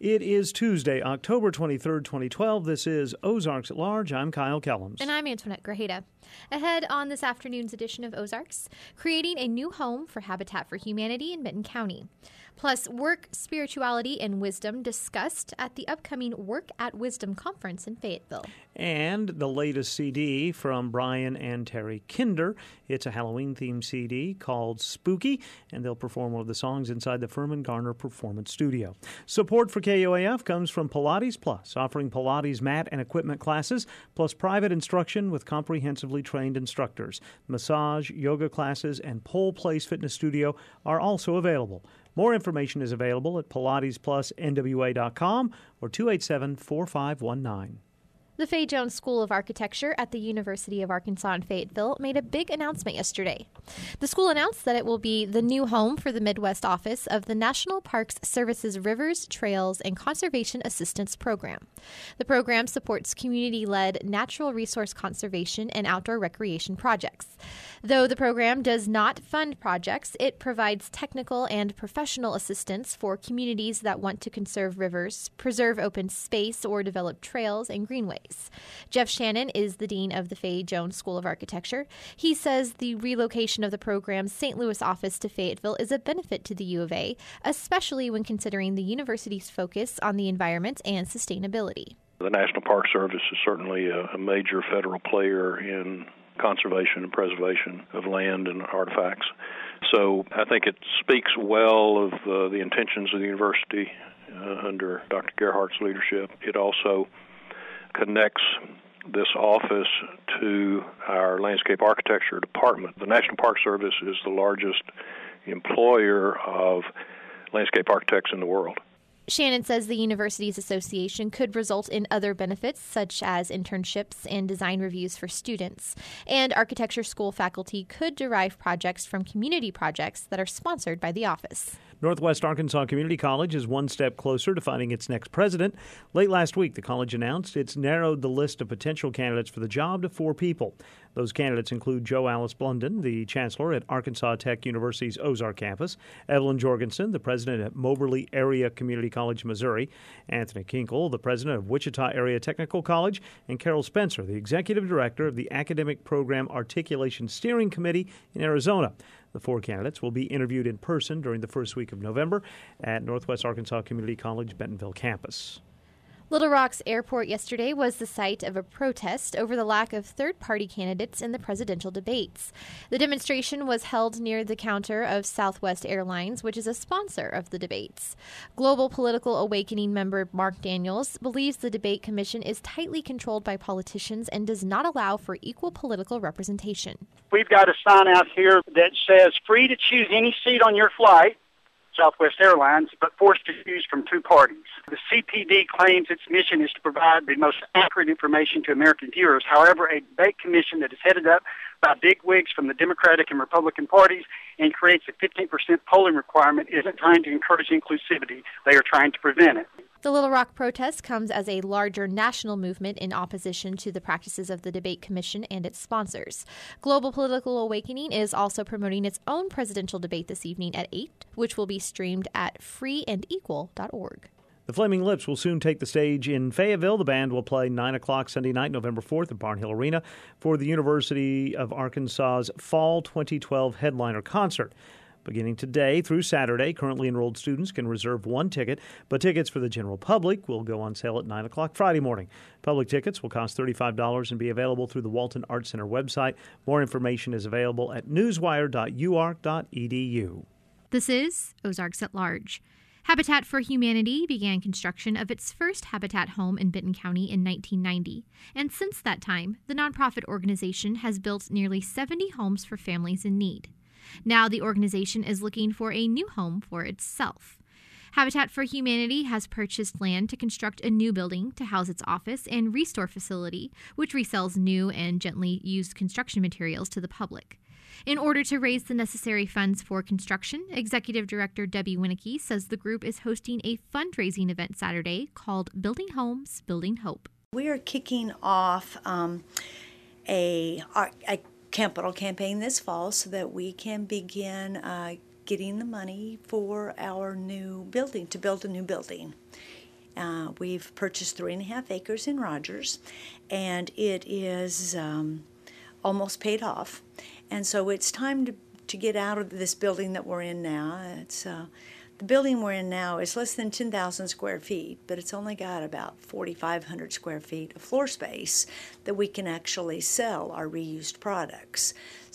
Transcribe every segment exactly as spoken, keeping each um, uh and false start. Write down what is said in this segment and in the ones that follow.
It is Tuesday, October twenty-third, twenty twelve. This is Ozarks at Large. I'm Kyle Kellums. And I'm Antoinette Grajeda. Ahead on this afternoon's edition of Ozarks, creating a new home for Habitat for Humanity in Benton County. Plus, work, spirituality, and wisdom discussed at the upcoming Work at Wisdom Conference in Fayetteville. And the latest C D from Brian and Terry Kinder. It's a Halloween-themed C D called Spooky, and they'll perform one of the songs inside the Furman Garner Performance Studio. Support for K O A F comes from Pilates Plus, offering Pilates mat and equipment classes, plus private instruction with comprehensively trained instructors. Massage, yoga classes, and Pole Place Fitness Studio are also available. More information is available at pilates plus n w a dot com or two eight seven, four five one nine. The Fay Jones School of Architecture at the University of Arkansas in Fayetteville made a big announcement yesterday. The school announced that it will be the new home for the Midwest office of the National Parks Service's Rivers, Trails, and Conservation Assistance Program. The program supports community-led natural resource conservation and outdoor recreation projects. Though the program does not fund projects, it provides technical and professional assistance for communities that want to conserve rivers, preserve open space, or develop trails and greenways. Jeff Shannon is the dean of the Fay Jones School of Architecture. He says the relocation of the program's Saint Louis office to Fayetteville is a benefit to the U of A, especially when considering the university's focus on the environment and sustainability. The National Park Service is certainly a, a major federal player in conservation and preservation of land and artifacts. So I think it speaks well of uh, the intentions of the university uh, under Doctor Gerhardt's leadership. It also connects this office to our landscape architecture department. The National Park Service is the largest employer of landscape architects in the world. Shannon says the university's association could result in other benefits, such as internships and design reviews for students. And architecture school faculty could derive projects from community projects that are sponsored by the office. Northwest Arkansas Community College is one step closer to finding its next president. Late last week, the college announced it's narrowed the list of potential candidates for the job to four people. Those candidates include Jo Alice Blunden, the chancellor at Arkansas Tech University's Ozark campus, Evelyn Jorgensen, the president at Moberly Area Community College, Missouri, Anthony Kinkle, the president of Wichita Area Technical College, and Carol Spencer, the executive director of the Academic Program Articulation Steering Committee in Arizona. The four candidates will be interviewed in person during the first week of November at Northwest Arkansas Community College Bentonville campus. Little Rock's airport yesterday was the site of a protest over the lack of third-party candidates in the presidential debates. The demonstration was held near the counter of Southwest Airlines, which is a sponsor of the debates. Global Political Awakening member Mark Daniels believes the debate commission is tightly controlled by politicians and does not allow for equal political representation. We've got a sign out here that says, free to choose any seat on your flight, Southwest Airlines, but forced to choose from two parties. The C P D claims its mission is to provide the most accurate information to American viewers. However, a debate commission that is headed up by bigwigs from the Democratic and Republican parties and creates a fifteen percent polling requirement isn't trying to encourage inclusivity. They are trying to prevent it. The Little Rock protest comes as a larger national movement in opposition to the practices of the Debate Commission and its sponsors. Global Political Awakening is also promoting its own presidential debate this evening at eight, which will be streamed at free and equal dot org. The Flaming Lips will soon take the stage in Fayetteville. The band will play nine o'clock Sunday night, November fourth at Barnhill Arena for the University of Arkansas's Fall twenty twelve Headliner Concert. Beginning today through Saturday, currently enrolled students can reserve one ticket, but tickets for the general public will go on sale at nine o'clock Friday morning. Public tickets will cost thirty-five dollars and be available through the Walton Arts Center website. More information is available at newswire dot u ark dot e d u. This is Ozarks at Large. Habitat for Humanity began construction of its first Habitat home in Benton County in nineteen ninety, and since that time, the nonprofit organization has built nearly seventy homes for families in need. Now the organization is looking for a new home for itself. Habitat for Humanity has purchased land to construct a new building to house its office and restore facility, which resells new and gently used construction materials to the public. In order to raise the necessary funds for construction, Executive Director Debbie Winicki says the group is hosting a fundraising event Saturday called Building Homes, Building Hope. We are kicking off um, a, a capital campaign this fall so that we can begin uh, getting the money for our new building, to build a new building. Uh, we've purchased three and a half acres in Rogers, and it is um, almost paid off. And so it's time to, to get out of this building that we're in now. It's uh, the building we're in now is less than ten thousand square feet, but it's only got about forty-five hundred square feet of floor space that we can actually sell our reused products.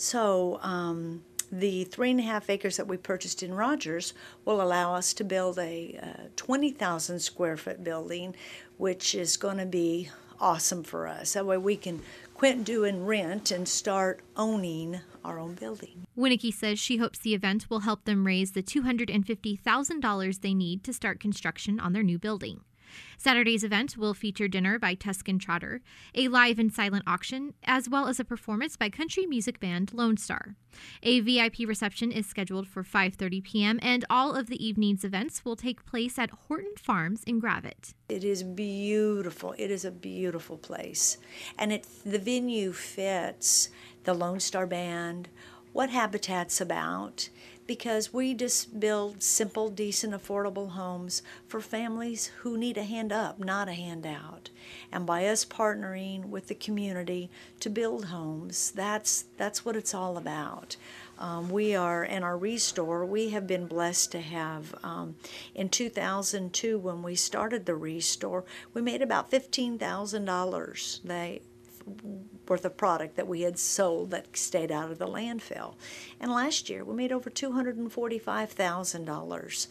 So um, the three and a half acres that we purchased in Rogers will allow us to build a uh, twenty thousand square foot building, which is going to be awesome for us. That way we can quit doing rent and start owning our own building. Winicky says she hopes the event will help them raise the two hundred fifty thousand dollars they need to start construction on their new building. Saturday's event will feature dinner by Tuscan Trotter, a live and silent auction, as well as a performance by country music band Lone Star. A V I P reception is scheduled for five thirty p.m., and all of the evening's events will take place at Horton Farms in Gravette. It is beautiful. It is a beautiful place. And it, the venue fits the Lone Star Band, what Habitat's about, because we just build simple, decent, affordable homes for families who need a hand up, not a handout. And by us partnering with the community to build homes, that's that's what it's all about. Um, we are, in our Restore, we have been blessed to have, um, in two thousand two, when we started the Restore, we made about fifteen thousand dollars. They worth of product that we had sold that stayed out of the landfill. And last year we made over two hundred forty-five thousand dollars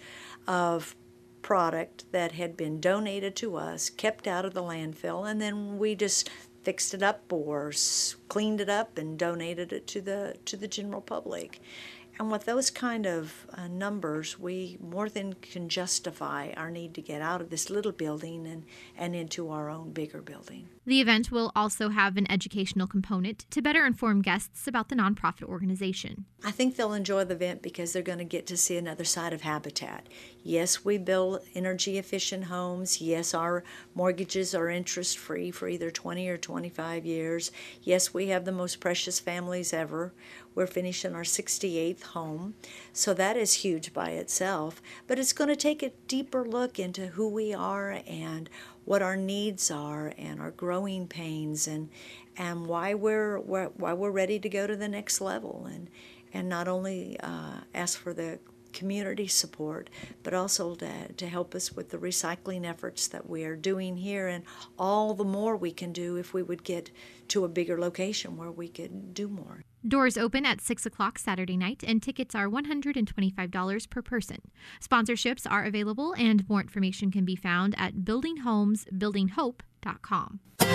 of product that had been donated to us, kept out of the landfill, and then we just fixed it up or cleaned it up and donated it to the to the general public. And with those kind of uh, numbers, we more than can justify our need to get out of this little building and, and into our own bigger building. The event will also have an educational component to better inform guests about the nonprofit organization. I think they'll enjoy the event because they're going to get to see another side of Habitat. Yes, we build energy-efficient homes. Yes, our mortgages are interest-free for either twenty or twenty-five years. Yes, we have the most precious families ever. We're finishing our sixty-eighth home, so that is huge by itself. But it's going to take a deeper look into who we are and what our needs are and our growing pains and and why we're, we're why we're ready to go to the next level and and not only uh, ask for the community support, but also to, to help us with the recycling efforts that we are doing here and all the more we can do if we would get to a bigger location where we could do more. Doors open at six o'clock Saturday night, and tickets are one hundred twenty-five dollars per person. Sponsorships are available, and more information can be found at building homes building hope dot com.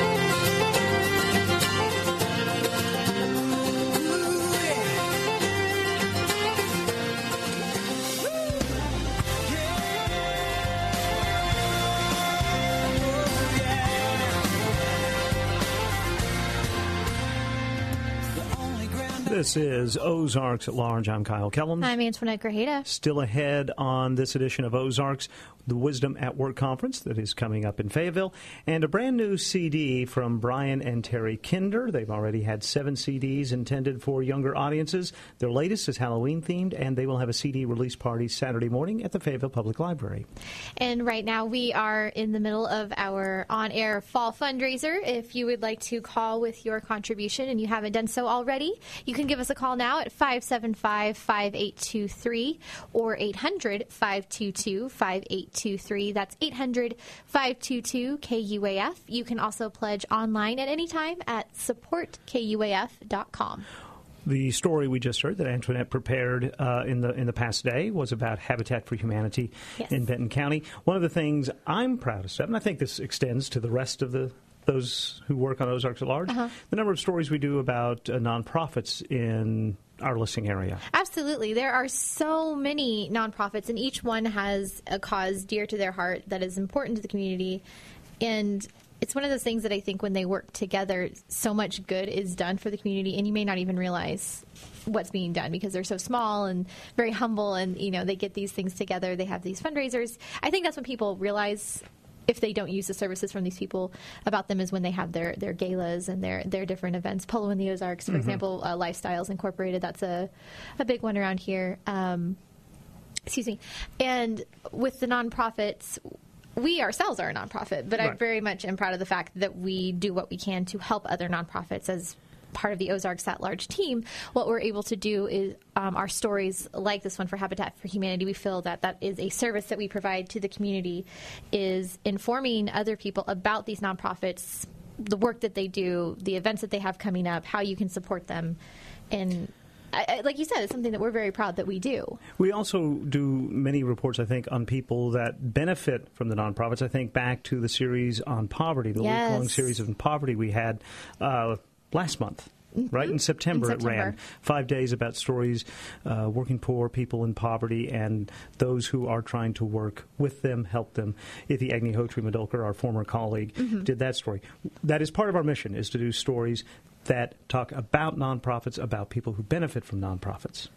This is Ozarks at Large. I'm Kyle Kellums. I'm Antoinette Grajeda. Still ahead on this edition of Ozarks, the Wisdom at Work conference that is coming up in Fayetteville, and a brand new C D from Brian and Terry Kinder. They've already had seven C Ds intended for younger audiences. Their latest is Halloween themed, and they will have a C D release party Saturday morning at the Fayetteville Public Library. And right now we are in the middle of our on-air fall fundraiser. If you would like to call with your contribution and you haven't done so already, you can give us a call now at five seven five, five eight two three or eight hundred, five two two, five eight two three. That's eight hundred, five two two, K U A F. You can also pledge online at any time at support K U A F dot com. The story we just heard that Antoinette prepared uh, in the in the past day was about Habitat for Humanity yes. in Benton County. One of the things I'm proudest of, and I think this extends to the rest of the those who work on Ozarks at Large, uh-huh. the number of stories we do about uh, nonprofits in our listening area. Absolutely. There are so many nonprofits, and each one has a cause dear to their heart that is important to the community. And it's one of those things that I think when they work together, so much good is done for the community, and you may not even realize what's being done because they're so small and very humble, and, you know, they get these things together. They have these fundraisers. I think that's when people realize, if they don't use the services from these people, about them is when they have their, their galas and their, their different events. Polo in the Ozarks, for mm-hmm. example, uh, Lifestyles Incorporated, that's a, a big one around here. Um, excuse me. And with the nonprofits, we ourselves are a nonprofit, but Right. I very much am proud of the fact that we do what we can to help other nonprofits as part of the Ozarks at Large team. What we're able to do is um, our stories like this one for Habitat for Humanity, we feel that that is a service that we provide to the community, is informing other people about these nonprofits, the work that they do, the events that they have coming up, how you can support them. And I, I, like you said, it's something that we're very proud that we do. We also do many reports, I think, on people that benefit from the nonprofits. I think back to the series on poverty, the Yes. week-long series on poverty we had uh, last month. Mm-hmm. Right in September, in September it ran five days about stories, uh, working poor people in poverty, and those who are trying to work with them, help them. Ithi Agnihotri Madolkar, our former colleague, mm-hmm. did that story. That is part of our mission: is to do stories that talk about nonprofits, about people who benefit from nonprofits.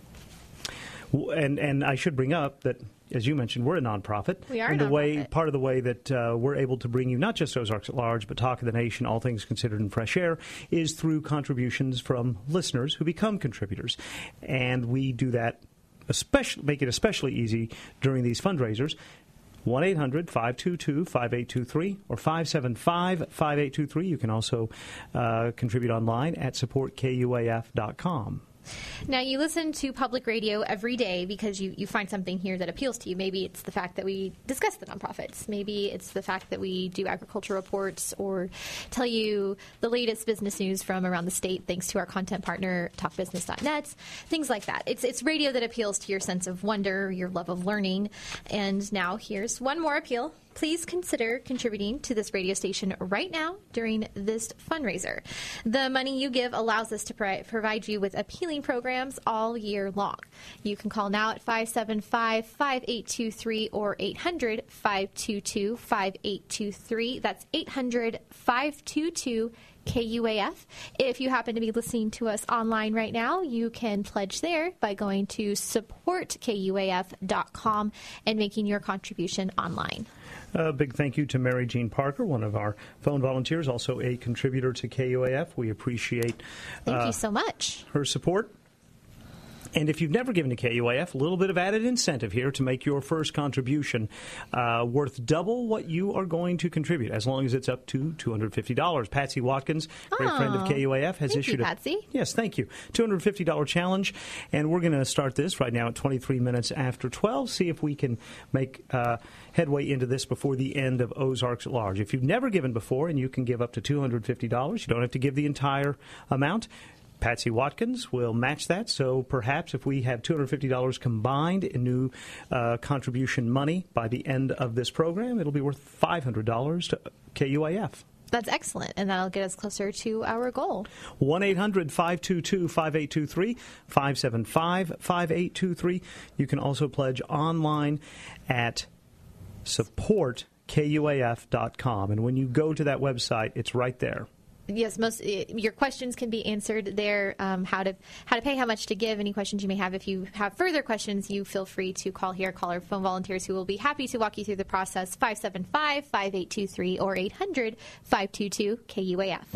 And and I should bring up that, as you mentioned, we're a nonprofit. We are and a the way nonprofit. part of the way that uh, we're able to bring you not just Ozarks at Large, but Talk of the Nation, All Things Considered in Fresh Air, is through contributions from listeners who become contributors, and we do that, especially make it especially easy during these fundraisers. one eight hundred five two two five eight two three or five seven five five eight two three. You can also uh, contribute online at support K U A F dot com. Now, you listen to public radio every day because you, you find something here that appeals to you. Maybe it's the fact that we discuss the nonprofits. Maybe it's the fact that we do agriculture reports or tell you the latest business news from around the state thanks to our content partner, talk business dot net, things like that. It's, it's radio that appeals to your sense of wonder, your love of learning. And now here's one more appeal. Please consider contributing to this radio station right now during this fundraiser. The money you give allows us to pro- provide you with appealing programs all year long. You can call now at five seven five five eight two three or eight hundred five two two five eight two three. That's eight hundred five two two K U A F. If you happen to be listening to us online right now, you can pledge there by going to support K U A F dot com and making your contribution online. A big thank you to Mary Jean Parker, one of our phone volunteers, also a contributor to K U A F. We appreciate Thank uh, you so much. her support. And if you've never given to K U A F, a little bit of added incentive here to make your first contribution uh, worth double what you are going to contribute, as long as it's up to two hundred fifty dollars. Patsy Watkins, great Oh, friend of K U A F, has thank issued you, a Patsy. yes, thank you, two hundred fifty dollars challenge, and we're going to start this right now at twenty-three minutes after twelve. See if we can make uh, headway into this before the end of Ozarks at Large. If you've never given before, and you can give up to two hundred fifty dollars, you don't have to give the entire amount. Patsy Watkins will match that, so perhaps if we have two hundred fifty dollars combined in new uh, contribution money by the end of this program, it'll be worth five hundred dollars to K U A F. That's excellent, and that'll get us closer to our goal. one eight hundred five two two five eight two three, five seven five five eight two three. You can also pledge online at support K U A F dot com, and when you go to that website, it's right there. Yes, most uh, your questions can be answered there. Um, how to how to pay, how much to give, any questions you may have. If you have further questions, you feel free to call here. Call our phone volunteers who will be happy to walk you through the process. five seven five five eight two three or eight hundred five two two K U A F.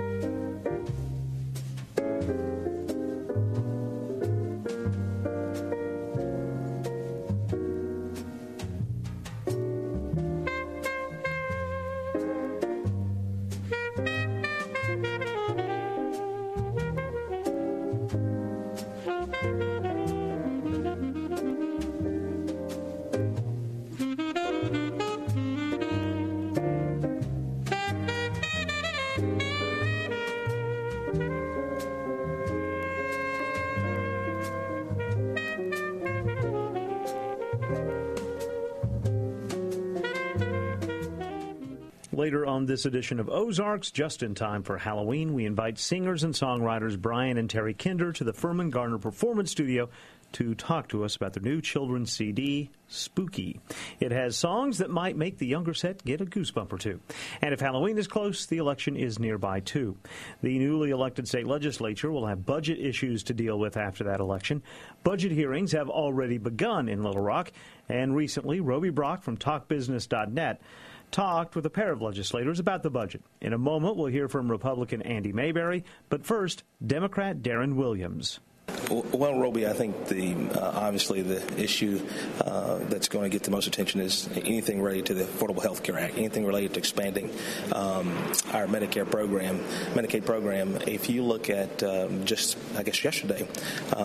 Later on this edition of Ozarks, just in time for Halloween, we invite singers and songwriters Brian and Terry Kinder to the Furman Garner Performance Studio to talk to us about their new children's C D, Spooky. It has songs that might make the younger set get a goosebump or two. And if Halloween is close, the election is nearby, too. The newly elected state legislature will have budget issues to deal with after that election. Budget hearings have already begun in Little Rock, and recently, Roby Brock from talk business dot net talked with a pair of legislators about the budget. In a moment, we'll hear from Republican Andy Mayberry, but first, Democrat Darren Williams. Well, Roby, I think the uh, obviously the issue uh, that's going to get the most attention is anything related to the Affordable Health Care Act, anything related to expanding um, our Medicare program, Medicaid program. If you look at um, just, I guess, yesterday, uh,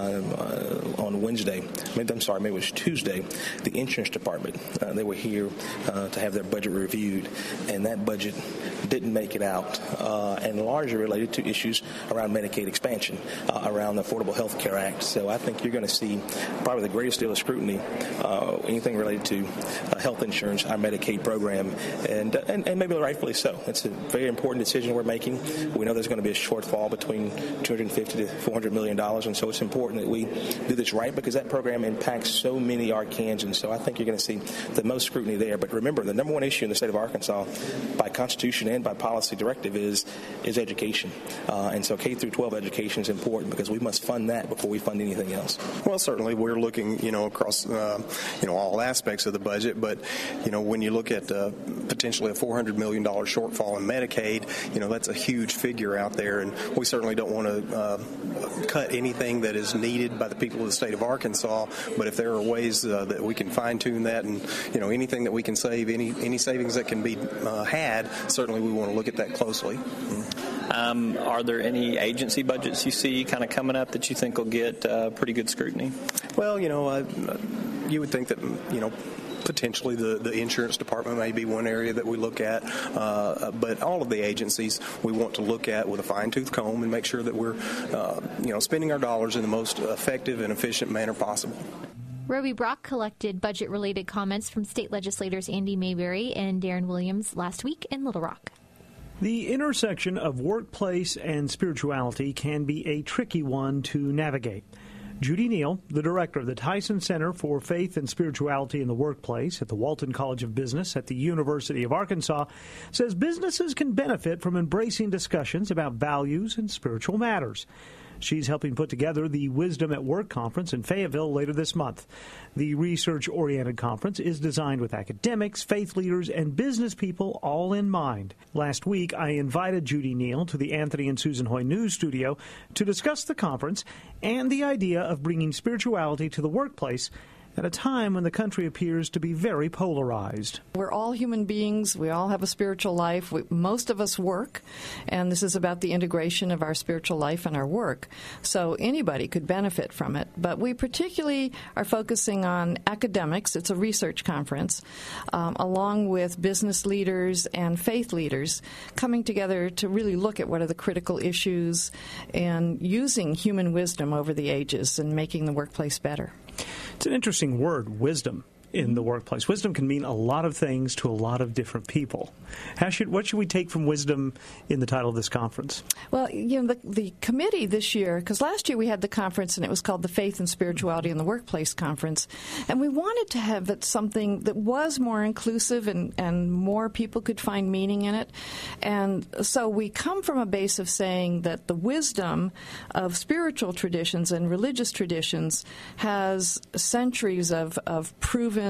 uh, on Wednesday, maybe I'm sorry, maybe it was Tuesday, the insurance department, uh, they were here uh, to have their budget reviewed, and that budget didn't make it out, uh, and largely related to issues around Medicaid expansion, uh, around the Affordable Health Care Act. So I think you're going to see probably the greatest deal of scrutiny, uh, anything related to uh, health insurance, our Medicaid program, and, uh, and and maybe rightfully so. It's a very important decision we're making. We know there's going to be a shortfall between two hundred fifty to four hundred million dollars, and so it's important that we do this right because that program impacts so many Arkansans. So I think you're going to see the most scrutiny there. But remember, the number one issue in the state of Arkansas, by Constitution and by policy directive, is is education, uh, and so K through twelve education is important because we must fund that before we fund anything else. Well, certainly we're looking, you know, across, uh, you know, all aspects of the budget. But, you know, when you look at uh, potentially a four hundred million dollars shortfall in Medicaid, you know, that's a huge figure out there. And we certainly don't want to uh, cut anything that is needed by the people of the state of Arkansas. But if there are ways uh, that we can fine tune that and, you know, anything that we can save, any, any savings that can be uh, had, certainly we want to look at that closely. Mm-hmm. Um, are there any agency budgets you see kind of coming up that you think will get uh, pretty good scrutiny? Well, you know, uh, you would think that, you know, potentially the, the insurance department may be one area that we look at, uh, but all of the agencies we want to look at with a fine-tooth comb and make sure that we're, uh, you know, spending our dollars in the most effective and efficient manner possible. Roby Brock collected budget-related comments from state legislators Andy Mayberry and Darren Williams last week in Little Rock. The intersection of workplace and spirituality can be a tricky one to navigate. Judy Neal, the director of the Tyson Center for Faith and Spirituality in the Workplace at the Walton College of Business at the University of Arkansas, says businesses can benefit from embracing discussions about values and spiritual matters. She's helping put together the Wisdom at Work conference in Fayetteville later this month. The research-oriented conference is designed with academics, faith leaders, and business people all in mind. Last week, I invited Judy Neal to the Anthony and Susan Hoy News studio to discuss the conference and the idea of bringing spirituality to the workplace at a time when the country appears to be very polarized. We're all human beings. We all have a spiritual life. We, most of us work, and this is about the integration of our spiritual life and our work. So anybody could benefit from it. But we particularly are focusing on academics. It's a research conference, um, along with business leaders and faith leaders coming together to really look at what are the critical issues and using human wisdom over the ages and making the workplace better. It's an interesting word, wisdom, in the workplace. Wisdom can mean a lot of things to a lot of different people. How should what should we take from wisdom in the title of this conference? Well, you know, the, the committee this year, because last year we had the conference and it was called the Faith and Spirituality in the Workplace Conference, and we wanted to have it something that was more inclusive and, and more people could find meaning in it. And so we come from a base of saying that the wisdom of spiritual traditions and religious traditions has centuries of, of proven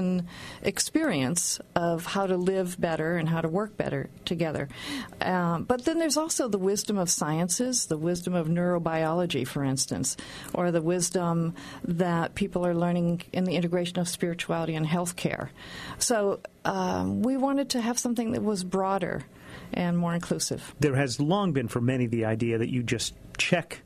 experience of how to live better and how to work better together. Um, but then there's also the wisdom of sciences, the wisdom of neurobiology, for instance, or the wisdom that people are learning in the integration of spirituality and healthcare. So um, we wanted to have something that was broader and more inclusive. There has long been for many the idea that you just check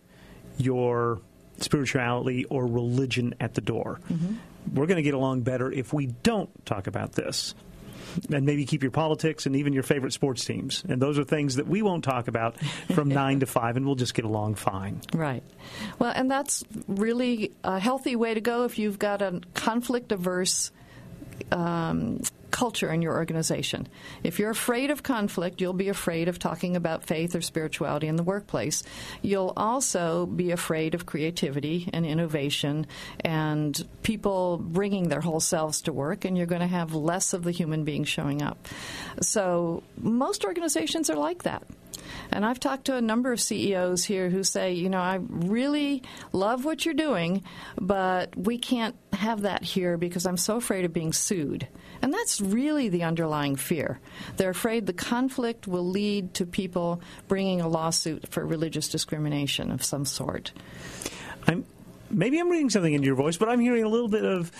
your spirituality or religion at the door. Mm-hmm. We're going to get along better if we don't talk about this. And maybe keep your politics and even your favorite sports teams. And those are things that we won't talk about from nine to five, and we'll just get along fine. Right. Well, and that's really a healthy way to go if you've got a conflict-averse um, culture in your organization. If you're afraid of conflict, you'll be afraid of talking about faith or spirituality in the workplace. You'll also be afraid of creativity and innovation and people bringing their whole selves to work, and you're going to have less of the human being showing up. So most organizations are like that. And I've talked to a number of C E Os here who say, you know, I really love what you're doing, but we can't have that here because I'm so afraid of being sued. And that's really the underlying fear. They're afraid the conflict will lead to people bringing a lawsuit for religious discrimination of some sort. I'm maybe I'm reading something into your voice, but I'm hearing a little bit of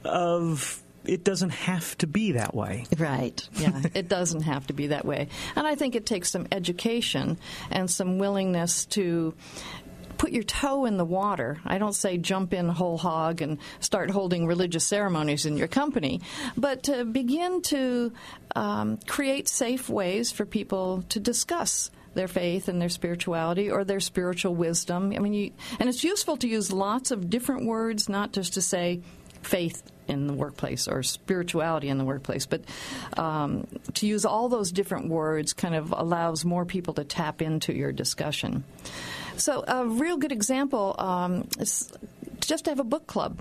of it doesn't have to be that way. Right. Yeah, it doesn't have to be that way. And I think it takes some education and some willingness to put your toe in the water. I don't say jump in whole hog and start holding religious ceremonies in your company, but to begin to um, create safe ways for people to discuss their faith and their spirituality or their spiritual wisdom. I mean, you, and it's useful to use lots of different words, not just to say faith in the workplace or spirituality in the workplace, but um, to use all those different words kind of allows more people to tap into your discussion. So a real good example um, is just to have a book club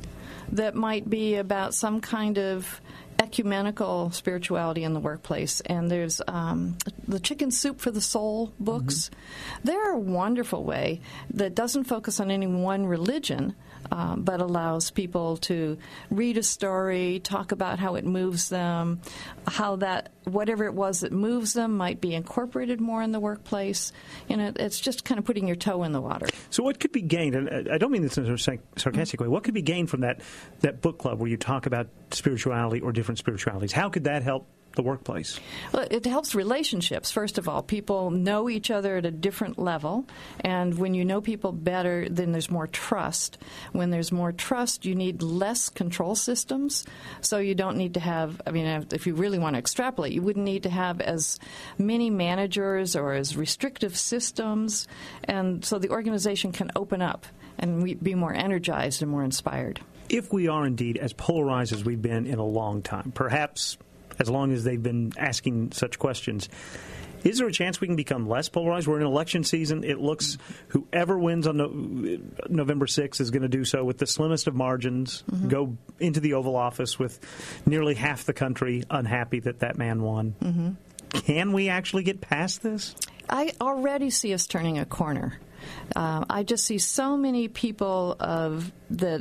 that might be about some kind of ecumenical spirituality in the workplace. And there's um, the Chicken Soup for the Soul books. Mm-hmm. They're a wonderful way that doesn't focus on any one religion, uh, but allows people to read a story, talk about how it moves them, how that whatever it was that moves them might be incorporated more in the workplace. You know, it's just kind of putting your toe in the water. So what could be gained, and I don't mean this in a sarcastic way, what could be gained from that, that book club where you talk about spirituality or different spiritualities? How could that help the workplace? Well, it helps relationships, first of all. People know each other at a different level, and when you know people better, then there's more trust. When there's more trust, you need less control systems, so you don't need to have, I mean, if you really want to extrapolate, you wouldn't need to have as many managers or as restrictive systems, and so the organization can open up and be more energized and more inspired. If we are indeed as polarized as we've been in a long time, perhaps as long as they've been asking such questions, is there a chance we can become less polarized? We're in election season. It looks whoever wins on no, November sixth is going to do so with the slimmest of margins, mm-hmm. go into the Oval Office with nearly half the country unhappy that that man won. Mm-hmm. Can we actually get past this? I already see us turning a corner. Uh, I just see so many people of that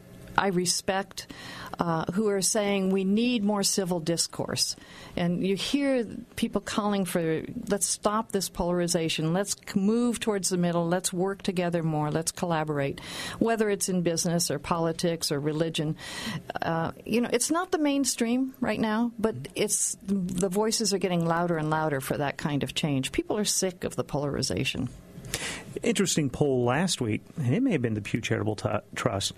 I respect uh, who are saying we need more civil discourse. And you hear people calling for, let's stop this polarization, let's move towards the middle, let's work together more, let's collaborate, whether it's in business or politics or religion. Uh, you know, it's not the mainstream right now, but it's the voices are getting louder and louder for that kind of change. People are sick of the polarization. Interesting poll last week, and it may have been the Pew Charitable T- Trust,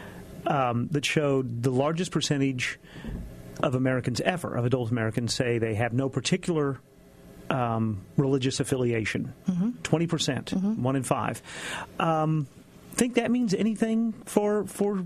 Um, that showed the largest percentage of Americans ever, of adult Americans, say they have no particular um, religious affiliation. Mm-hmm. twenty percent, mm-hmm. one in five. Um, think that means anything for for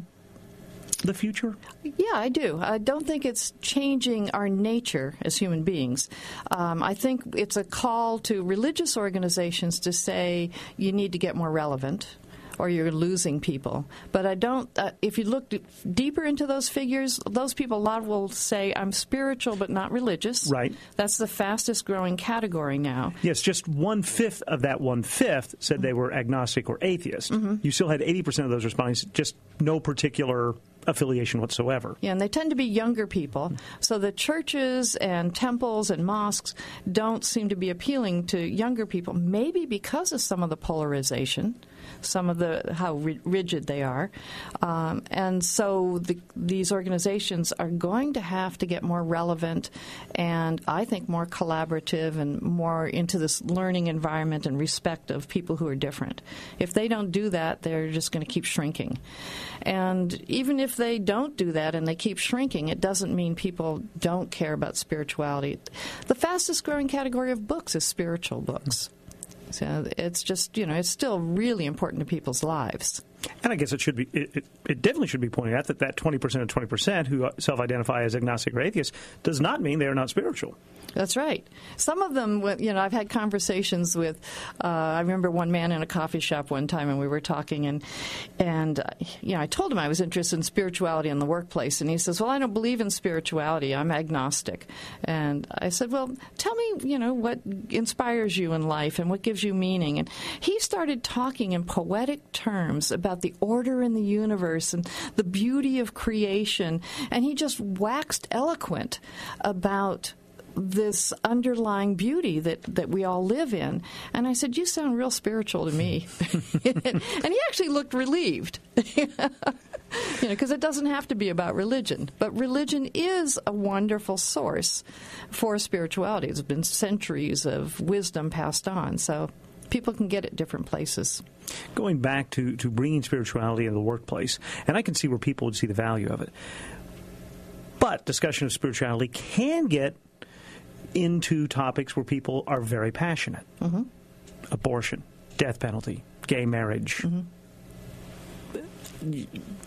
the future? Yeah, I do. I don't think it's changing our nature as human beings. Um, I think it's a call to religious organizations to say you need to get more relevant, or you're losing people. But I don't, uh, if you look d- deeper into those figures, those people, a lot will say, I'm spiritual but not religious. Right. That's the fastest growing category now. Yes, just one-fifth of that one-fifth said mm-hmm. they were agnostic or atheist. Mm-hmm. You still had eighty percent of those respondents, just no particular affiliation whatsoever. Yeah, and they tend to be younger people. So the churches and temples and mosques don't seem to be appealing to younger people, maybe because of some of the polarization, some of the how ri- rigid they are. Um, and so the, these organizations are going to have to get more relevant and I think more collaborative and more into this learning environment and respect of people who are different. If they don't do that, they're just going to keep shrinking. And even if they don't do that and they keep shrinking, it doesn't mean people don't care about spirituality. The fastest growing category of books is spiritual books. So it's just, you know, it's still really important to people's lives. And I guess it should be, it, it, it definitely should be pointed out that that twenty percent of twenty percent who self-identify as agnostic or atheist does not mean they are not spiritual. That's right. Some of them, you know, I've had conversations with, uh, I remember one man in a coffee shop one time, and we were talking, and, and uh, you know, I told him I was interested in spirituality in the workplace, and he says, well, I don't believe in spirituality. I'm agnostic. And I said, well, tell me, you know, what inspires you in life and what gives you meaning. And he started talking in poetic terms about the order in the universe and the beauty of creation, and he just waxed eloquent about this underlying beauty that, that we all live in. And I said, you sound real spiritual to me. And he actually looked relieved. You know, because it doesn't have to be about religion. But religion is a wonderful source for spirituality. There's been centuries of wisdom passed on. So people can get it different places. Going back to, to bringing spirituality into the workplace, and I can see where people would see the value of it. But discussion of spirituality can get into topics where people are very passionate. Mm-hmm. Abortion, death penalty, gay marriage. Mm-hmm.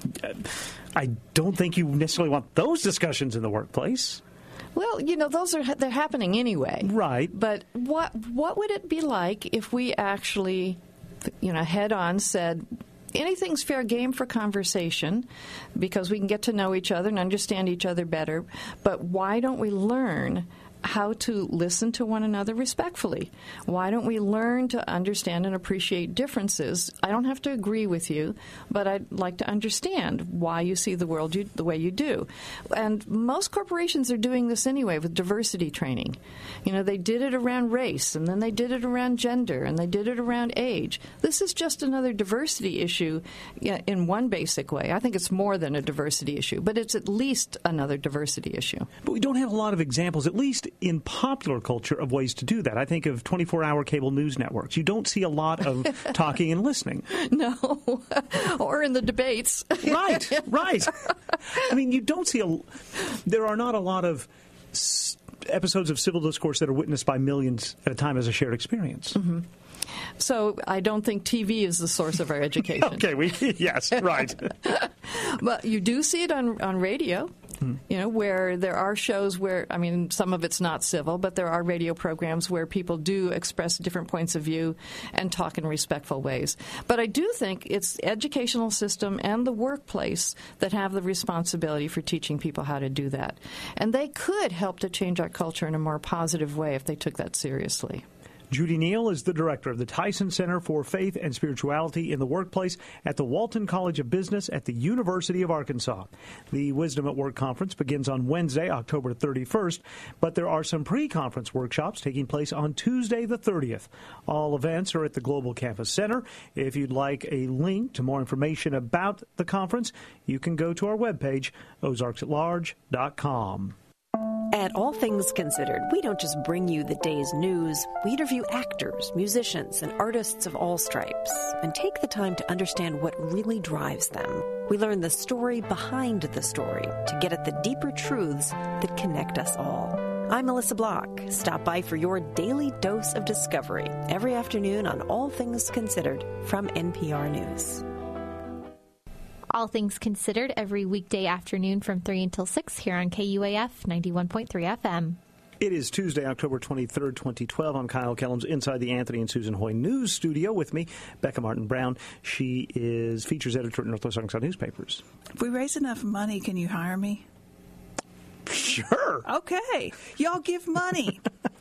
I don't think you necessarily want those discussions in the workplace. Well, you know, those are they're happening anyway. Right. But what what would it be like if we actually, you know, head on said, anything's fair game for conversation because we can get to know each other and understand each other better, but why don't we learn how to listen to one another respectfully? Why don't we learn to understand and appreciate differences? I don't have to agree with you, but I'd like to understand why you see the world you, the way you do. And most corporations are doing this anyway with diversity training. You know, they did it around race, and then they did it around gender, and they did it around age. This is just another diversity issue in one basic way. I think it's more than a diversity issue, but it's at least another diversity issue. But we don't have a lot of examples, at least in popular culture, of ways to do that. I think of twenty-four hour cable news networks. You don't see a lot of talking and listening. No. Or in the debates. Right, right. I mean, you don't see a... There are not a lot of s- episodes of civil discourse that are witnessed by millions at a time as a shared experience. Mm-hmm. So I don't think T V is the source of our education. Okay, we yes, right. But you do see it on on radio. You know, where there are shows where, I mean, some of it's not civil, but there are radio programs where people do express different points of view and talk in respectful ways. But I do think it's the educational system and the workplace that have the responsibility for teaching people how to do that. And they could help to change our culture in a more positive way if they took that seriously. Judy Neal is the director of the Tyson Center for Faith and Spirituality in the Workplace at the Walton College of Business at the University of Arkansas. The Wisdom at Work Conference begins on Wednesday, October thirty-first, but there are some pre-conference workshops taking place on Tuesday the thirtieth. All events are at the Global Campus Center. If you'd like a link to more information about the conference, you can go to our webpage, ozarks at large dot com. At All Things Considered, we don't just bring you the day's news. We interview actors, musicians, and artists of all stripes and take the time to understand what really drives them. We learn the story behind the story to get at the deeper truths that connect us all. I'm Melissa Block. Stop by for your daily dose of discovery every afternoon on All Things Considered from N P R News. All Things Considered every weekday afternoon from three until six here on K U A F ninety-one point three F M. It is Tuesday, October twenty-third, twenty twelve. I'm Kyle Kellums inside the Anthony and Susan Hoy News Studio. With me, Becca Martin-Brown. She is features editor at Northwest Arkansas Newspapers. If we raise enough money, can you hire me? Sure. Okay. Y'all give money.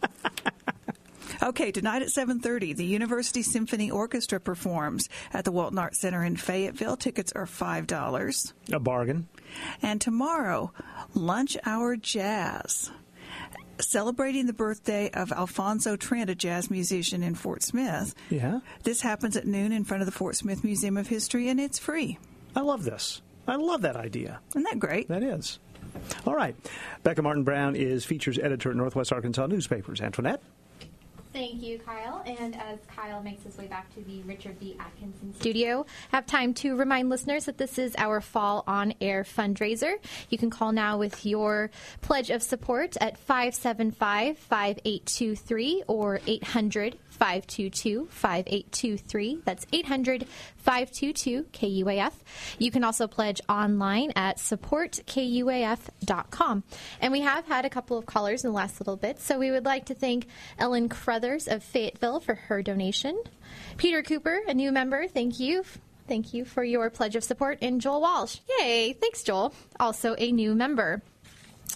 Okay, tonight at seven thirty, the University Symphony Orchestra performs at the Walton Arts Center in Fayetteville. Tickets are five dollars. A bargain. And tomorrow, Lunch Hour Jazz, celebrating the birthday of Alfonso Trent, a jazz musician in Fort Smith. Yeah. This happens at noon in front of the Fort Smith Museum of History, and it's free. I love this. I love that idea. Isn't that great? That is. All right. Becca Martin-Brown is features editor at Northwest Arkansas Newspapers. Antoinette? Thank you, Kyle. And as Kyle makes his way back to the Richard B. Atkinson studio, have time to remind listeners that this is our fall on-air fundraiser. You can call now with your pledge of support at five seven five, five eight two three or eight hundred, five two two, five eight two three. That's eight hundred, five two two, K U A F. You can also pledge online at support K U A F dot com. And we have had a couple of callers in the last little bit, so we would like to thank Ellen Crothers of Fayetteville for her donation. Peter Cooper, a new member, thank you. Thank you for your pledge of support. And Joel Walsh. Yay! Thanks, Joel. Also a new member.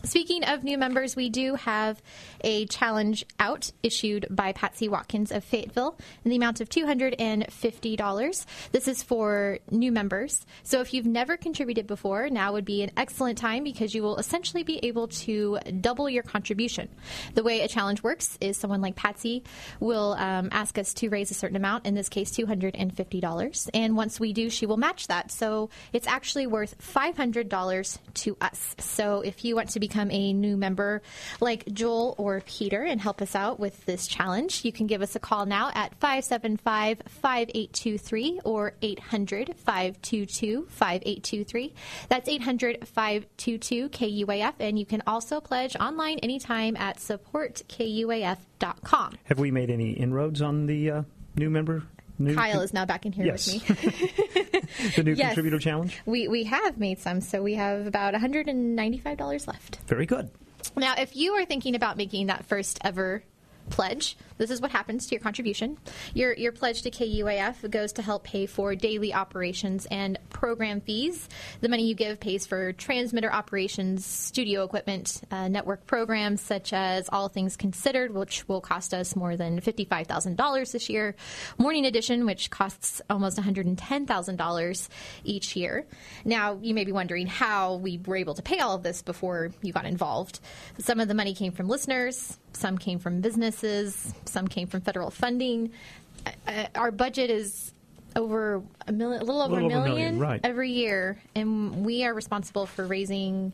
Speaking of new members, we do have a challenge out issued by Patsy Watkins of Fayetteville in the amount of two hundred fifty dollars. This is for new members. So if you've never contributed before, now would be an excellent time because you will essentially be able to double your contribution. The way a challenge works is someone like Patsy will um, ask us to raise a certain amount, in this case two hundred fifty dollars. And once we do, she will match that. So it's actually worth five hundred dollars to us. So if you want to become a new member like Joel or Peter and help us out with this challenge, you can give us a call now at five seven five, five eight two three or eight hundred, five two two, five eight two three. That's eight hundred, five two two, K U A F, and you can also pledge online anytime at support K U A F dot com. Have we made any inroads on the uh, new member? New Kyle con- is now back in here yes. with me. The new yes. contributor challenge? We we have made some, so we have about one hundred ninety-five dollars left. Very good. Now, if you are thinking about making that first ever pledge, this is what happens to your contribution. Your your pledge to K U A F goes to help pay for daily operations and program fees. The money you give pays for transmitter operations, studio equipment, uh, network programs such as All Things Considered, which will cost us more than fifty-five thousand dollars this year, Morning Edition, which costs almost one hundred ten thousand dollars each year. Now, you may be wondering how we were able to pay all of this before you got involved. Some of the money came from listeners, some came from businesses, some came from federal funding. Uh, our budget is over a million, a little over a, little a million, million right. every year, and we are responsible for raising.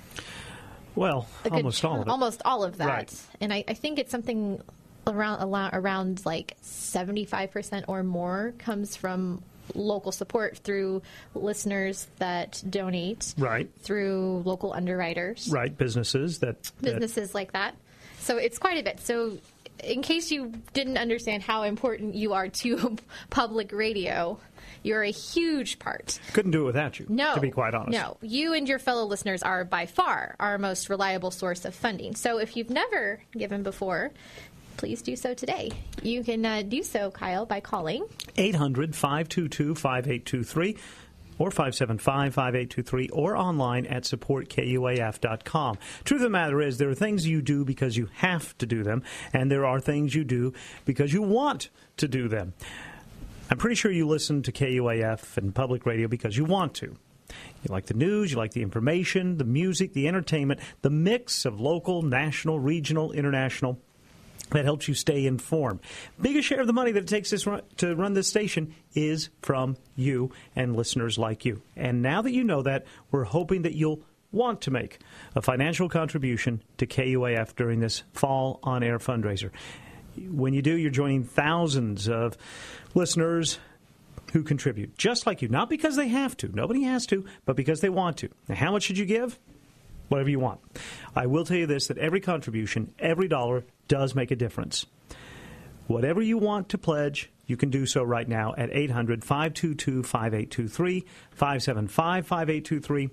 Well, almost term, all of it. Almost all of that, right. And I, I think it's something around around like seventy-five percent or more comes from local support through listeners that donate, right? Through local underwriters, right? Businesses that businesses that... like that. So it's quite a bit. So in case you didn't understand how important you are to public radio, you're a huge part. Couldn't do it without you, no, to be quite honest. No. You and your fellow listeners are by far our most reliable source of funding. So if you've never given before, please do so today. You can uh, do so, Kyle, by calling eight hundred, five two two, five eight two three. Or five seven five, five eight two three, or online at support K U A F dot com. Truth of the matter is, there are things you do because you have to do them, and there are things you do because you want to do them. I'm pretty sure you listen to K U A F and public radio because you want to. You like the news, you like the information, the music, the entertainment, the mix of local, national, regional, international. That helps you stay informed. Biggest share of the money that it takes this run, to run this station is from you and listeners like you. And now that you know that, we're hoping that you'll want to make a financial contribution to K U A F during this fall on-air fundraiser. When you do, you're joining thousands of listeners who contribute, just like you. Not because they have to. Nobody has to, but because they want to. Now, how much should you give? Whatever you want. I will tell you this, that every contribution, every dollar, does make a difference. Whatever you want to pledge, you can do so right now at eight hundred, five two two, five eight two three, five seven five, five eight two three,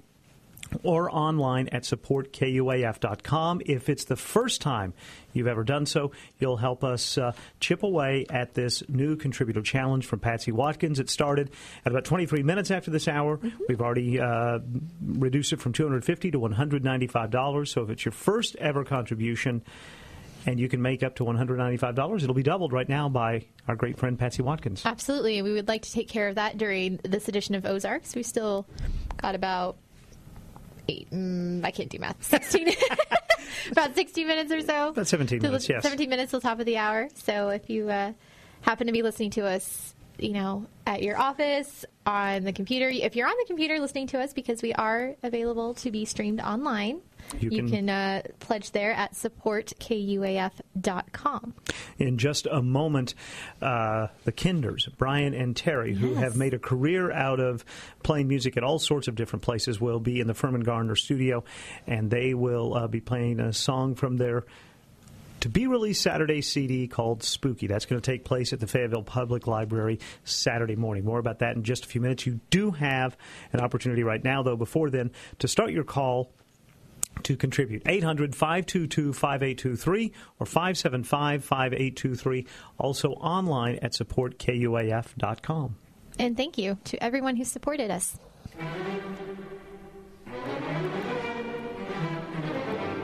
or online at support K U A F dot com. If it's the first time you've ever done so, you'll help us uh, chip away at this new contributor challenge from Patsy Watkins. It started at about twenty-three minutes after this hour. Mm-hmm. We've already uh, reduced it from two hundred fifty dollars to one hundred ninety-five dollars. So if it's your first ever contribution, and you can make up to one hundred ninety-five dollars. It'll be doubled right now by our great friend Patsy Watkins. Absolutely. We would like to take care of that during this edition of Ozarks. We still got about eight, mm, I can't do math, sixteen, about sixty minutes or so. About seventeen minutes, yes. seventeen minutes till the top of the hour. So if you uh, happen to be listening to us, you know, at your office, on the computer, if you're on the computer listening to us, because we are available to be streamed online, You can, you can uh, pledge there at support K U A F dot com. In just a moment, uh, the Kinders, Brian and Terry, yes. who have made a career out of playing music at all sorts of different places, will be in the Furman Gardner studio, and they will uh, be playing a song from their to-be-released Saturday C D called Spooky. That's going to take place at the Fayetteville Public Library Saturday morning. More about that in just a few minutes. You do have an opportunity right now, though, before then, to start your call to contribute. eight hundred, five two two, five eight two three or five seven five, five eight two three. Also online at support K U A F dot com. And thank you to everyone who supported us.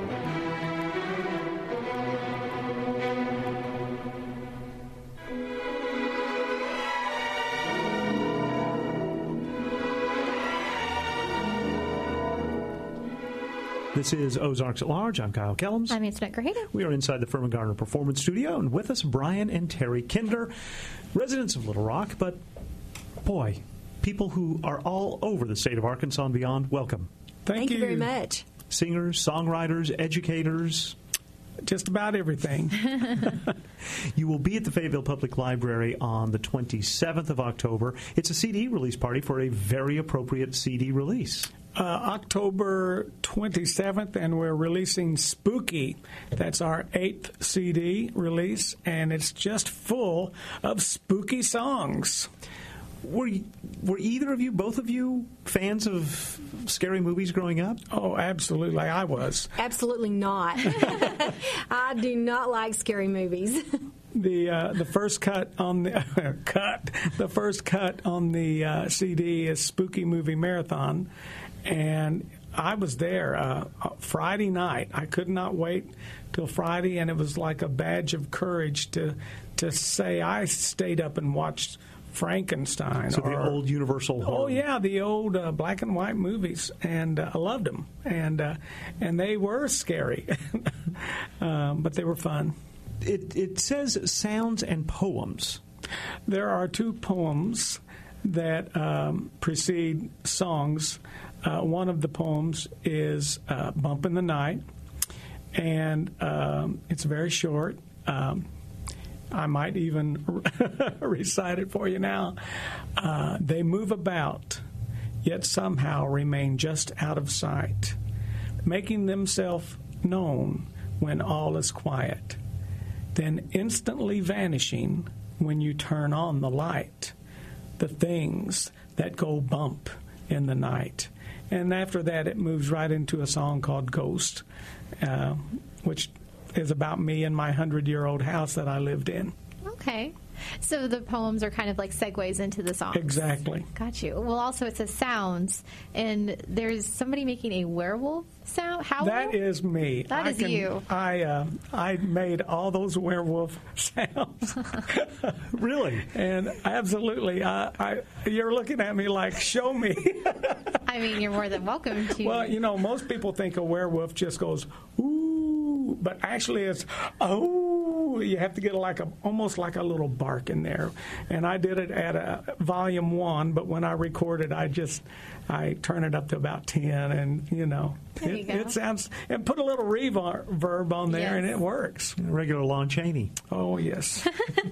This is Ozarks at Large. I'm Kyle Kellums. I'm Antoinette Graham. We are inside the Furman Gardner Performance Studio, and with us, Brian and Terry Kinder, residents of Little Rock, but, boy, people who are all over the state of Arkansas and beyond. Welcome. Thank, Thank you. you very much. Singers, songwriters, educators. Just about everything. You will be at the Fayetteville Public Library on the twenty-seventh of October. It's a C D release party for a very appropriate C D release. Uh, October twenty-seventh, and we're releasing Spooky. That's our eighth C D release, and it's just full of spooky songs. Were were either of you, both of you, fans of scary movies growing up? Oh, absolutely. I was. Absolutely not. I do not like scary movies. The uh, the first cut on the uh, cut the first cut on the uh, C D is Spooky Movie Marathon, and I was there uh, Friday night. I could not wait till Friday, and it was like a badge of courage to to say I stayed up and watched Frankenstein. So or, the old Universal horror. Oh yeah, the old uh, black and white movies, and uh, I loved them, and uh, and they were scary, um, but they were fun. It it says sounds and poems. There are two poems that um, precede songs. Uh, one of the poems is uh, "Bump in the Night," and um, it's very short. Um, I might even recite it for you now. Uh, they move about, yet somehow remain just out of sight, making themselves known when all is quiet, then instantly vanishing when you turn on the light, the things that go bump in the night. And after that, it moves right into a song called Ghost, uh, which is about me and my hundred-year-old house that I lived in. Okay. So the poems are kind of like segues into the songs. Exactly. Got you. Well, also it says sounds, and there's somebody making a werewolf sound. Howl? That is me. That I is can, you. I uh, I made all those werewolf sounds. Really? And absolutely, I, I you're looking at me like, show me. I mean, you're more than welcome to. Well, you know, most people think a werewolf just goes, ooh, but actually it's, oh. You have to get like a almost like a little bark in there, and I did it at a volume one. But when I recorded, I just I turn it up to about ten, and you know there it, you go. it sounds and put a little reverb on there, yes. And it works. Regular Lon Chaney. Oh yes.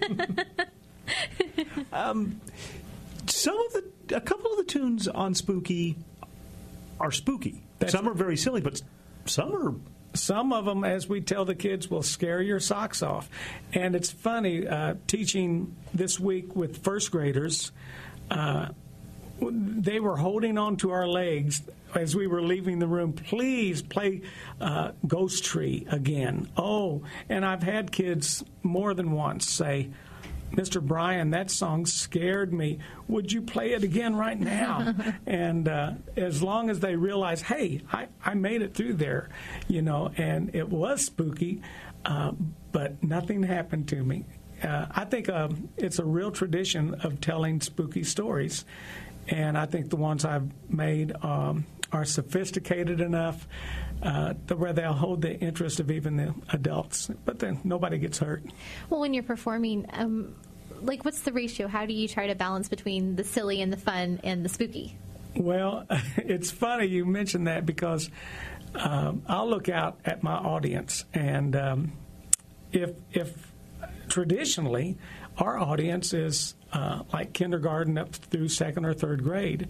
um, some of the a couple of the tunes on Spooky are spooky. That's, some are very silly, but some are. Some of them, as we tell the kids, will scare your socks off. And it's funny, uh, teaching this week with first graders, uh, they were holding on to our legs as we were leaving the room. Please play uh, Ghost Tree again. Oh, and I've had kids more than once say, Mister Brian, that song scared me. Would you play it again right now? And uh, as long as they realize, hey, I, I made it through there, you know, and it was spooky, uh, but nothing happened to me. Uh, I think uh, it's a real tradition of telling spooky stories, and I think the ones I've made um, are sophisticated enough uh, to where they'll hold the interest of even the adults, but then nobody gets hurt. Well, when you're performing, um, like, what's the ratio? How do you try to balance between the silly and the fun and the spooky? Well, it's funny you mentioned that because um, I'll look out at my audience, and um, if if traditionally our audience is uh, like kindergarten up through second or third grade.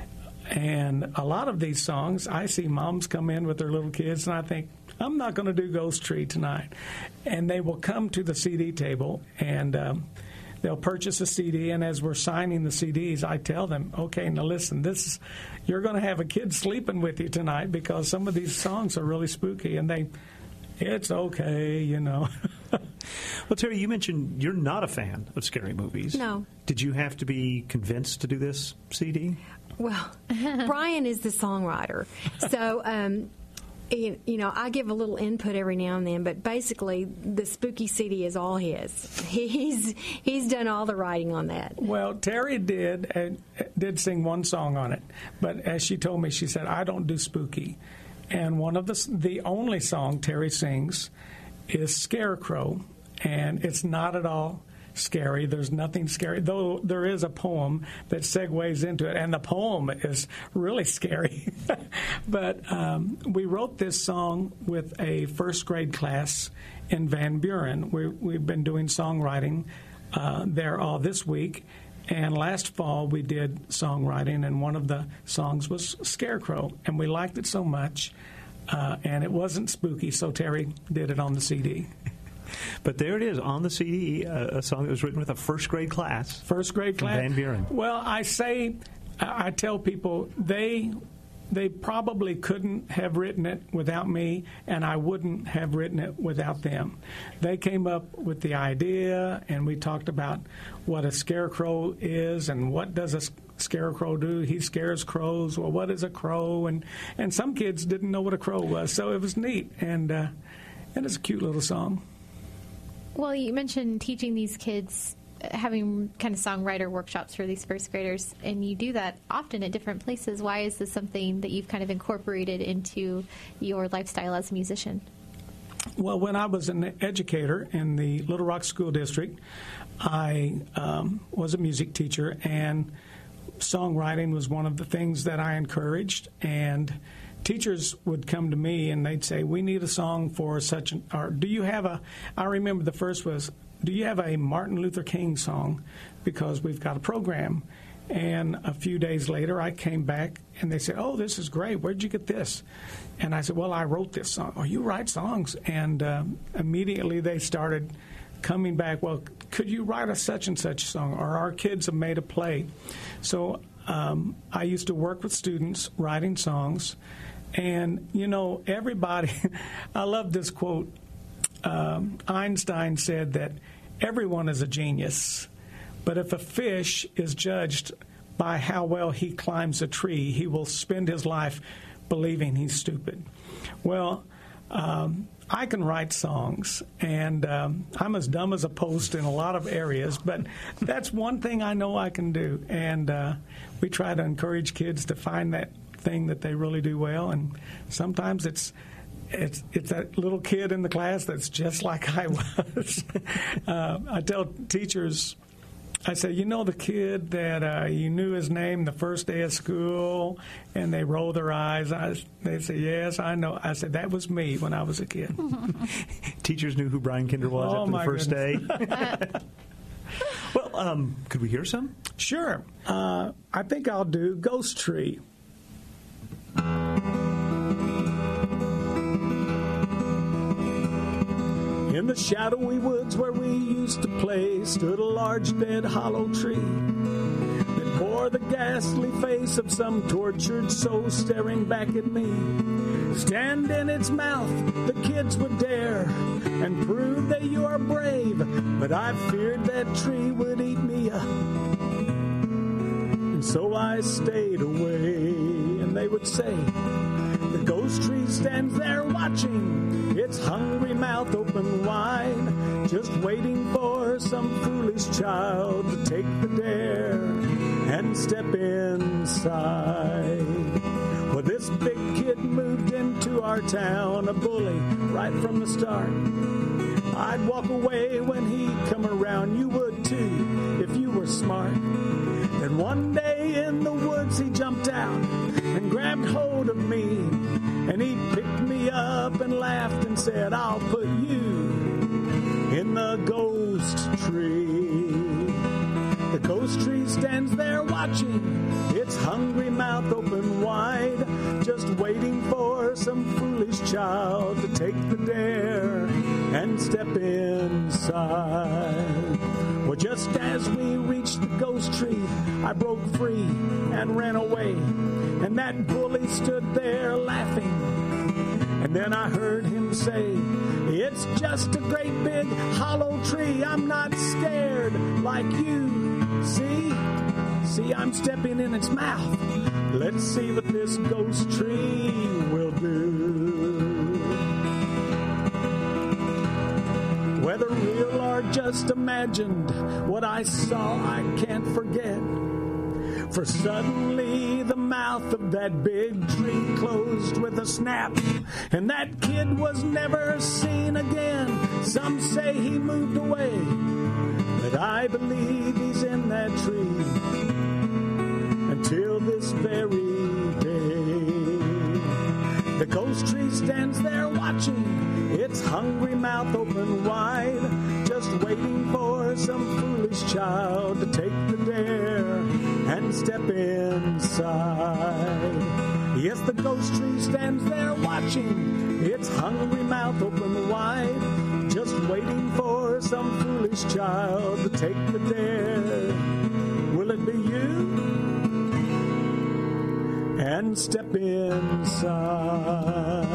And a lot of these songs, I see moms come in with their little kids, and I think, I'm not going to do Ghost Tree tonight. And they will come to the C D table, and um, they'll purchase a C D, and as we're signing the C Ds, I tell them, okay, now listen, this is, you're going to have a kid sleeping with you tonight because some of these songs are really spooky, and they, it's okay, you know. Well, Terry, you mentioned you're not a fan of scary movies. No. Did you have to be convinced to do this C D? Well, Brian is the songwriter. So, um, you, you know, I give a little input every now and then, but basically the Spooky C D is all his. He's he's done all the writing on that. Well, Terry did uh, did sing one song on it, but as she told me, she said, I don't do spooky. And one of the, the only song Terry sings is Scarecrow, and it's not at all scary. There's nothing scary, though there is a poem that segues into it, and the poem is really scary. But um, we wrote this song with a first grade class in Van Buren. We, we've been doing songwriting uh, there all this week, and last fall we did songwriting, and one of the songs was Scarecrow, and we liked it so much, uh, and it wasn't spooky, so Terry did it on the C D. But there it is on the C D, uh, a song that was written with a first grade class. First grade class. Van Buren. Well, I say, I tell people they they probably couldn't have written it without me, and I wouldn't have written it without them. They came up with the idea, and we talked about what a scarecrow is and what does a scarecrow do. He scares crows. Well, what is a crow? And and some kids didn't know what a crow was, so it was neat, and uh, and it's a cute little song. Well, you mentioned teaching these kids, having kind of songwriter workshops for these first graders, and you do that often at different places. Why is this something that you've kind of incorporated into your lifestyle as a musician? Well, when I was an educator in the Little Rock School District, I um, was a music teacher, and songwriting was one of the things that I encouraged, and teachers would come to me and they'd say, we need a song for such an, or do you have a, I remember the first was, do you have a Martin Luther King song? Because we've got a program. And a few days later I came back and they said, oh, this is great. Where'd you get this? And I said, well, I wrote this song. Oh, you write songs? And uh, immediately they started coming back, well, could you write a such and such song? Or our kids have made a play. So um, I used to work with students writing songs. And, you know, everybody, I love this quote. Um, Einstein said that everyone is a genius, but if a fish is judged by how well he climbs a tree, he will spend his life believing he's stupid. Well, um, I can write songs, and um, I'm as dumb as a post in a lot of areas, but that's one thing I know I can do. And uh, we try to encourage kids to find that thing that they really do well, and sometimes it's it's it's that little kid in the class that's just like I was. uh, I tell teachers, I say, you know the kid that uh, you knew his name the first day of school, and they roll their eyes. I, they say, yes, I know. I said, that was me when I was a kid. Teachers knew who Brian Kinder was oh, after the first goodness. day. Well, um, could we hear some? Sure. Uh, I think I'll do Ghost Tree. In the shadowy woods where we used to play stood a large dead hollow tree that bore the ghastly face of some tortured soul staring back at me. Stand in its mouth, the kids would dare and prove that you are brave, but I feared that tree would eat me up, and so I stayed away. And they would say, the ghost tree stands there watching, its hungry mouth open wide, just waiting for some foolish child to take the dare and step inside. Well, this big kid moved into our town, a bully right from the start. I'd walk away when he'd come around. You would too, if you were smart. Then one day in the woods he jumped out and grabbed hold of me, and he picked me up and laughed and said, I'll put you in the ghost tree. The ghost tree stands there watching, its hungry mouth open wide, just waiting for some foolish child to take the dare and step inside. Well, just as we reached the ghost tree, I broke free and ran away, and that bully stood there laughing. And then I heard him say, it's just a great big hollow tree. I'm not scared like you. See? See, I'm stepping in its mouth. Let's see what this ghost tree will do. Whether real or just imagined, what I saw I can't forget. For suddenly the mouth of that big tree closed with a snap, and that kid was never seen again. Some say he moved away, but I believe he's in that tree until this very day. The ghost tree stands there watching, its hungry mouth open wide, just waiting for some foolish child to take the dare and step inside. Yes, the ghost tree stands there watching, its hungry mouth open wide, just waiting for some foolish child to take the dare. Will it be you? And step inside.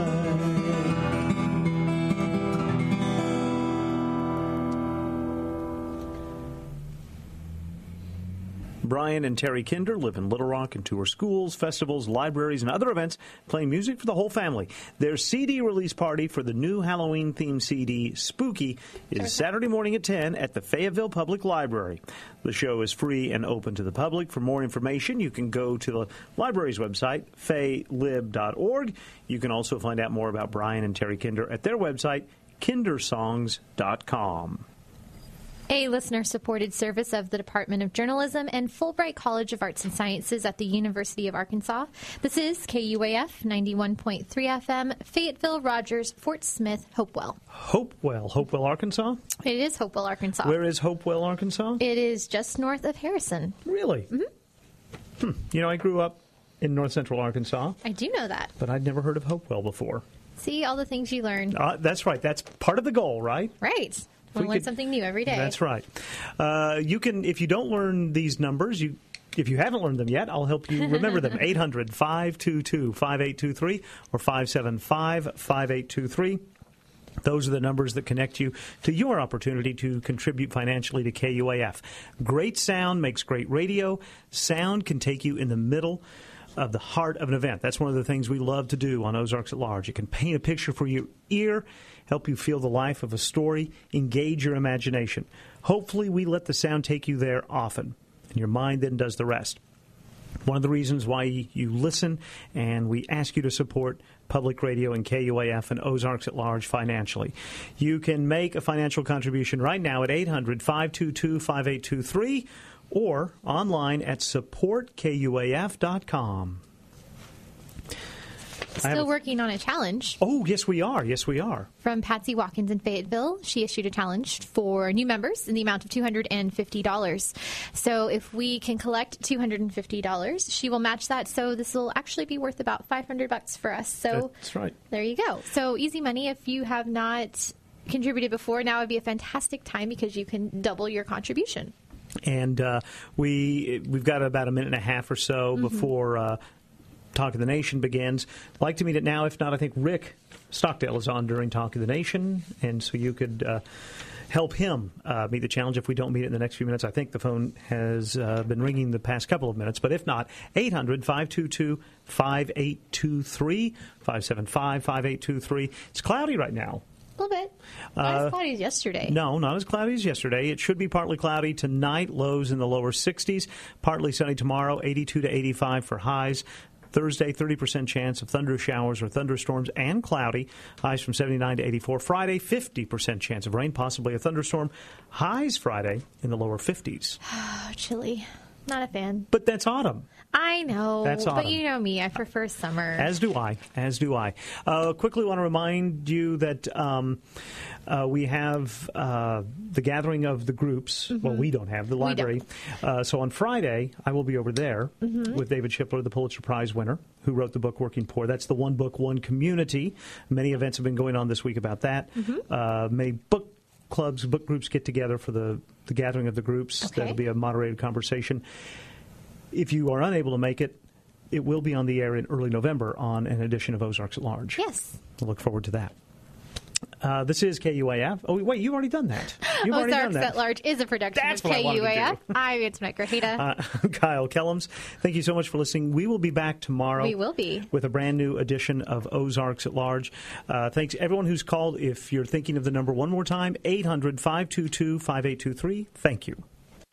Brian and Terry Kinder live in Little Rock and tour schools, festivals, libraries, and other events, playing music for the whole family. Their C D release party for the new Halloween-themed C D, Spooky, is Saturday morning at ten at the Fayetteville Public Library. The show is free and open to the public. For more information, you can go to the library's website, fay lib dot org. You can also find out more about Brian and Terry Kinder at their website, kinder songs dot com. A listener-supported service of the Department of Journalism and Fulbright College of Arts and Sciences at the University of Arkansas. This is K U A F ninety-one point three F M, Fayetteville, Rogers, Fort Smith, Hopewell. Hopewell, Hopewell, Arkansas? It is Hopewell, Arkansas. Where is Hopewell, Arkansas? It is just north of Harrison. Really? Mm-hmm. Hmm. You know, I grew up in north central Arkansas. I do know that. But I'd never heard of Hopewell before. See, all the things you learn. Uh, that's right. That's part of the goal, right? Right. We learn something new every day. That's right. Uh, you can, if you don't learn these numbers, you if you haven't learned them yet, I'll help you remember them. eight hundred, five two two, five eight two three or five seven five, five eight two three. Those are the numbers that connect you to your opportunity to contribute financially to K U A F. Great sound makes great radio. Sound can take you in the middle of the heart of an event. That's one of the things we love to do on Ozarks at Large. It can paint a picture for your ear, help you feel the life of a story, engage your imagination. Hopefully we let the sound take you there often, and your mind then does the rest. One of the reasons why you listen and we ask you to support public radio and K U A F and Ozarks at Large financially. You can make a financial contribution right now at eight hundred, five two two, five eight two three or online at support K U A F dot com. Still a, working on a challenge. Oh, yes, we are. Yes, we are. From Patsy Watkins in Fayetteville. She issued a challenge for new members in the amount of two hundred fifty dollars. So if we can collect two hundred fifty dollars, she will match that. So this will actually be worth about five hundred bucks for us. So that's right. There you go. So easy money. If you have not contributed before, now would be a fantastic time because you can double your contribution. And uh, we, we've got about a minute and a half or so mm-hmm. before uh, Talk of the Nation begins. I'd like to meet it now. If not, I think Rick Stockdale is on during Talk of the Nation, and so you could uh, help him uh, meet the challenge. If we don't meet it in the next few minutes, I think the phone has uh, been ringing the past couple of minutes. But if not, eight hundred, five two two, five eight two three, five seven five, five eight two three. It's cloudy right now. A little bit. Not uh, as cloudy as yesterday. No, not as cloudy as yesterday. It should be partly cloudy tonight, lows in the lower sixties. Partly sunny tomorrow, eighty-two to eighty-five for highs. Thursday, thirty percent chance of thunder showers or thunderstorms and cloudy. Highs from seventy-nine to eighty-four. Friday, fifty percent chance of rain, possibly a thunderstorm. Highs Friday in the lower fifties. Oh, chilly. Not a fan. But that's autumn. I know. That's autumn. But you know me. I prefer summer. As do I. As do I. Uh, quickly want to remind you that um, uh, we have uh, the gathering of the groups. Mm-hmm. Well, we don't have the library. Uh, so on Friday, I will be over there mm-hmm. with David Shipler, the Pulitzer Prize winner, who wrote the book Working Poor. That's the One Book, One Community. Many events have been going on this week about that. Mm-hmm. Uh, many book clubs, book groups get together for the, the gathering of the groups. Okay. That'll be a moderated conversation. If you are unable to make it, it will be on the air in early November on an edition of Ozarks at Large. Yes. We'll look forward to that. Uh, this is K U A F. Oh, wait, you've already done that. You've Ozarks already done that. at Large is a production That's of K U A F. I'm Antoinette Grajeda. Uh, Kyle Kellums, thank you so much for listening. We will be back tomorrow. We will be. With a brand new edition of Ozarks at Large. Uh, thanks everyone who's called. If you're thinking of the number one more time, eight hundred, five two two, five eight two three. Thank you.